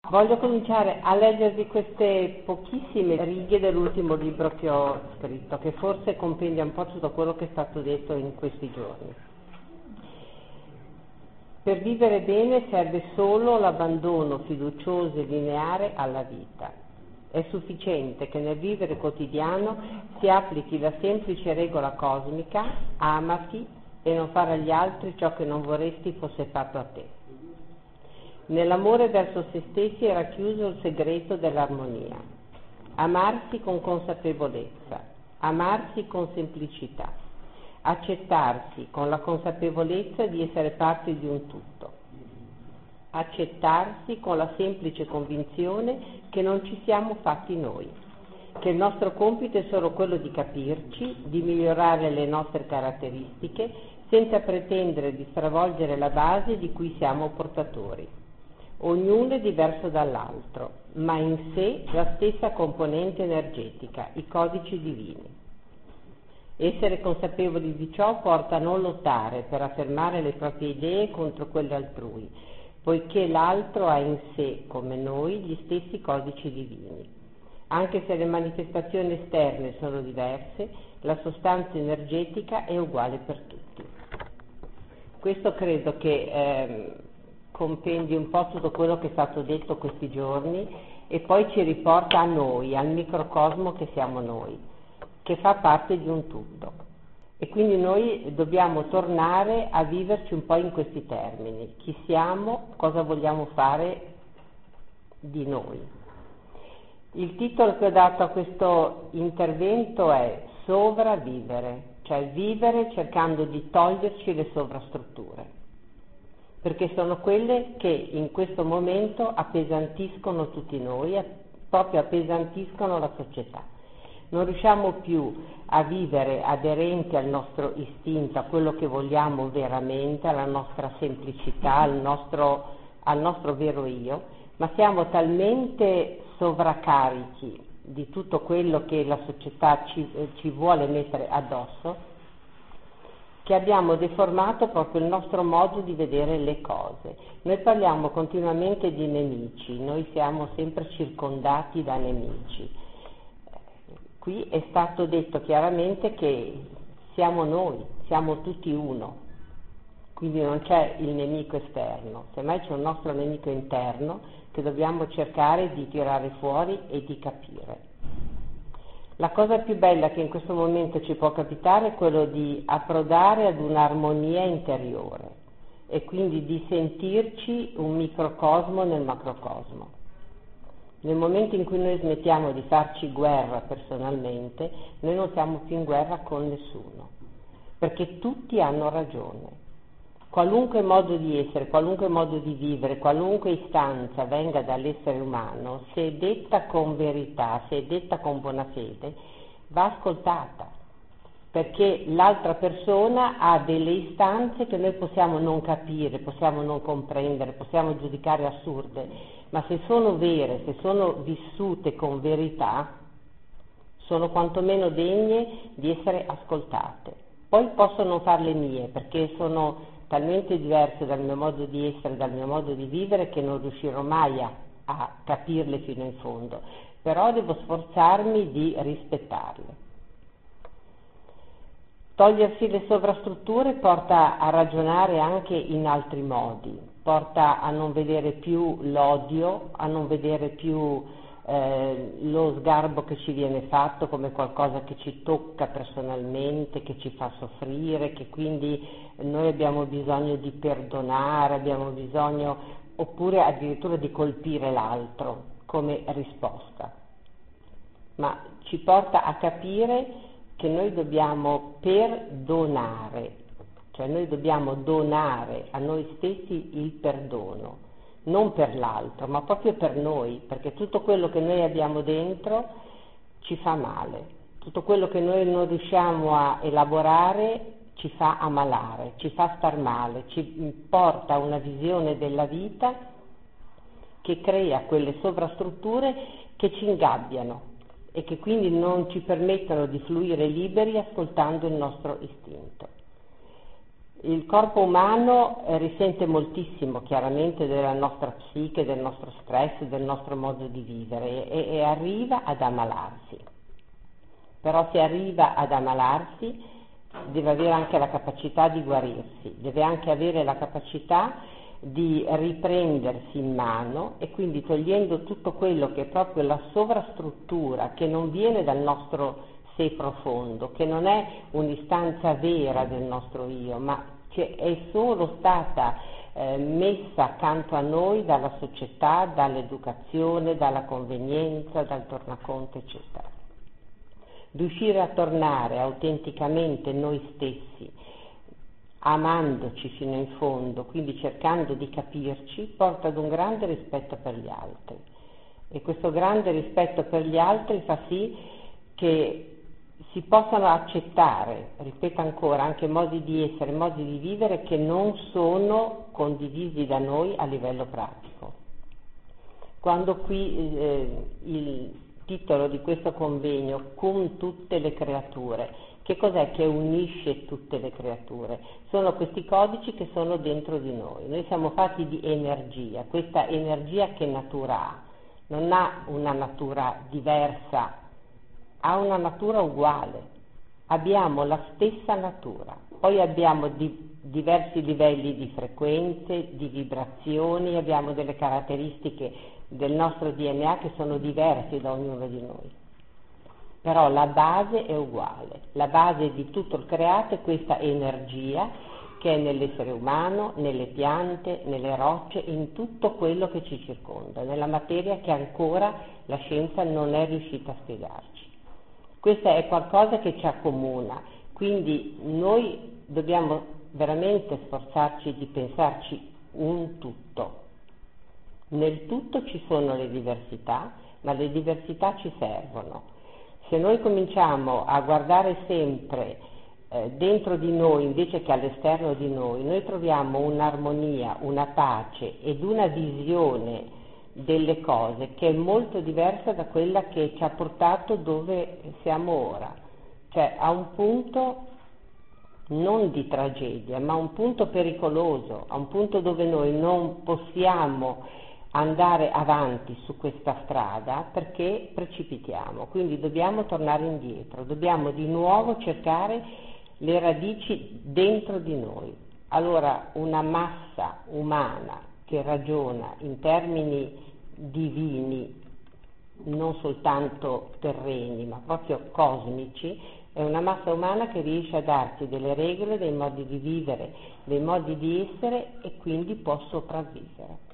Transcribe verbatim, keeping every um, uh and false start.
Voglio cominciare a leggervi queste pochissime righe dell'ultimo libro che ho scritto, che forse compendia un po' tutto quello che è stato detto in questi giorni. Per vivere bene serve solo l'abbandono fiducioso e lineare alla vita. È sufficiente che nel vivere quotidiano si applichi la semplice regola cosmica: amati e non fare agli altri ciò che non vorresti fosse fatto a te. Nell'amore verso se stessi è racchiuso il segreto dell'armonia. Amarsi con consapevolezza, amarsi con semplicità, accettarsi con la consapevolezza di essere parte di un tutto, accettarsi con la semplice convinzione che non ci siamo fatti noi, che il nostro compito è solo quello di capirci, di migliorare le nostre caratteristiche senza pretendere di stravolgere la base di cui siamo portatori. Ognuno è diverso dall'altro, ma in sé la stessa componente energetica, i codici divini. Essere consapevoli di ciò porta a non lottare per affermare le proprie idee contro quelle altrui, poiché l'altro ha in sé, come noi, gli stessi codici divini. Anche se le manifestazioni esterne sono diverse, la sostanza energetica è uguale per tutti. Questo credo che eh, compendi un po' tutto quello che è stato detto questi giorni e poi ci riporta a noi, al microcosmo che siamo noi, che fa parte di un tutto. E quindi noi dobbiamo tornare a viverci un po' in questi termini: chi siamo, cosa vogliamo fare di noi. Il titolo che ho dato a questo intervento è Sopravvivere, cioè vivere cercando di toglierci le sovrastrutture, perché sono quelle che in questo momento appesantiscono tutti noi, proprio appesantiscono la società. Non riusciamo più a vivere aderenti al nostro istinto, a quello che vogliamo veramente, alla nostra semplicità, al nostro, al nostro vero io, ma siamo talmente sovraccarichi di tutto quello che la società ci, ci vuole mettere addosso, che abbiamo deformato proprio il nostro modo di vedere le cose. Noi parliamo continuamente di nemici, noi siamo sempre circondati da nemici. Qui è stato detto chiaramente che siamo noi, siamo tutti uno, quindi non c'è il nemico esterno, semmai c'è un nostro nemico interno che dobbiamo cercare di tirare fuori e di capire. La cosa più bella che in questo momento ci può capitare è quello di approdare ad un'armonia interiore e quindi di sentirci un microcosmo nel macrocosmo. Nel momento in cui noi smettiamo di farci guerra personalmente, noi non siamo più in guerra con nessuno, perché tutti hanno ragione. Qualunque modo di essere, qualunque modo di vivere, qualunque istanza venga dall'essere umano, se è detta con verità, se è detta con buona fede, va ascoltata, perché l'altra persona ha delle istanze che noi possiamo non capire, possiamo non comprendere, possiamo giudicare assurde, ma se sono vere, se sono vissute con verità, sono quantomeno degne di essere ascoltate. Poi posso non farle mie, perché sono talmente diverse dal mio modo di essere, dal mio modo di vivere, che non riuscirò mai a, a capirle fino in fondo, però devo sforzarmi di rispettarle. Togliersi le sovrastrutture porta a ragionare anche in altri modi, porta a non vedere più l'odio, a non vedere più eh, lo sgarbo che ci viene fatto come qualcosa che ci tocca personalmente, che ci fa soffrire, che quindi noi abbiamo bisogno di perdonare, abbiamo bisogno oppure addirittura di colpire l'altro come risposta. Ma ci porta a capire che noi dobbiamo perdonare, cioè noi dobbiamo donare a noi stessi il perdono, non per l'altro, ma proprio per noi, perché tutto quello che noi abbiamo dentro ci fa male, tutto quello che noi non riusciamo a elaborare ci fa ammalare, ci fa star male, ci porta a una visione della vita che crea quelle sovrastrutture che ci ingabbiano e che quindi non ci permettono di fluire liberi ascoltando il nostro istinto. il corpo umano eh, risente moltissimo chiaramente della nostra psiche, del nostro stress, del nostro modo di vivere e, e arriva ad ammalarsi. Però se arriva ad ammalarsi deve avere anche la capacità di guarirsi, deve anche avere la capacità di riprendersi in mano e quindi togliendo tutto quello che è proprio la sovrastruttura che non viene dal nostro sé profondo, che non è un'istanza vera del nostro io, ma che è solo stata eh, messa accanto a noi dalla società, dall'educazione, dalla convenienza, dal tornaconto, eccetera. Riuscire a tornare autenticamente noi stessi, amandoci fino in fondo, quindi cercando di capirci, porta ad un grande rispetto per gli altri. E questo grande rispetto per gli altri fa sì che si possano accettare, ripeto ancora, anche modi di essere, modi di vivere che non sono condivisi da noi a livello pratico. Quando qui eh, il titolo di questo convegno, con tutte le creature, che cos'è che unisce tutte le creature? Sono questi codici che sono dentro di noi. Noi siamo fatti di energia, questa energia che natura ha? Non ha una natura diversa, ha una natura uguale, abbiamo la stessa natura, poi abbiamo di, diversi livelli di frequenze, di vibrazioni, abbiamo delle caratteristiche del nostro D N A che sono diversi da ognuno di noi, però la base è uguale, la base di tutto il creato è questa energia che è nell'essere umano, nelle piante, nelle rocce, in tutto quello che ci circonda, nella materia che ancora la scienza non è riuscita a spiegarci. Questa è qualcosa che ci accomuna, quindi noi dobbiamo veramente sforzarci di pensarci un tutto. Nel tutto ci sono le diversità, ma le diversità ci servono. Se noi cominciamo a guardare sempre eh, dentro di noi invece che all'esterno di noi, noi troviamo un'armonia, una pace ed una visione delle cose che è molto diversa da quella che ci ha portato dove siamo ora, cioè a un punto non di tragedia, ma a un punto pericoloso, a un punto dove noi non possiamo andare avanti su questa strada perché precipitiamo, quindi dobbiamo tornare indietro, dobbiamo di nuovo cercare le radici dentro di noi. Allora una massa umana che ragiona in termini divini, non soltanto terreni, ma proprio cosmici, è una massa umana che riesce a darsi delle regole, dei modi di vivere, dei modi di essere e quindi può sopravvivere.